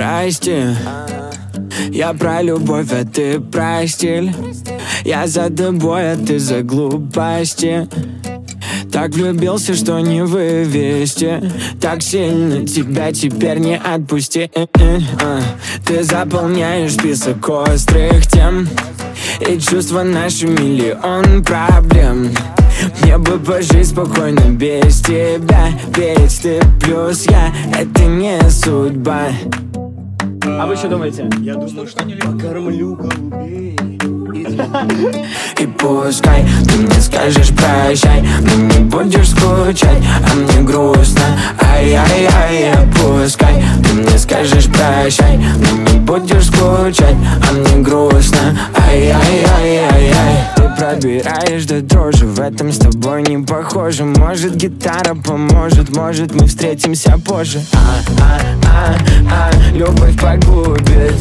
Прости, я про любовь, а ты про стиль. Я за тобой, а ты за глупости. Так влюбился, что не вывести. Так сильно тебя теперь не отпусти. Ты заполняешь список острых тем, и чувства наши миллион проблем. Мне бы пожить спокойно без тебя, ведь ты плюс я, это не судьба. А вы что думаете? Я думаю, что покормлю голубей. И пускай ты мне скажешь прощай, но не будешь скучать, а мне грустно. Ай-яй-яй, пускай ты мне скажешь прощай, но не будешь скучать, а мне грустно. Ай-яй-яй-яй-яй. Ты пробираешь до дрожи, в этом с тобой не похоже. Может, гитара поможет, может, мы встретимся позже. Любовь погубит.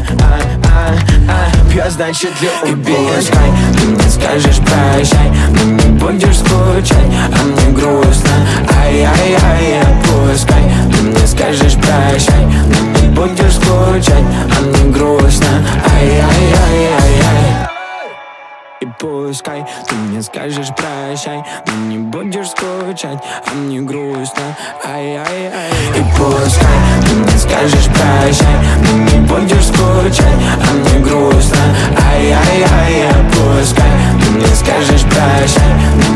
Пьет, значит, любит. И пускай ты мне скажешь прощай, но не будешь скучать, а мне грустно. Ай-яй-яй, пускай ты мне скажешь прощай, но не будешь скучать, а мне грустно. Ай-яй-яй-яй-яй. И пускай ты мне скажешь прощай, но не будешь скучать, а мне грустно. Ай-яй-яй. И пускай ты мне скажешь прощай, но не будешь скучать, а мне грустно. Ай-яй-яй. Пускай ты мне скажешь прощай, но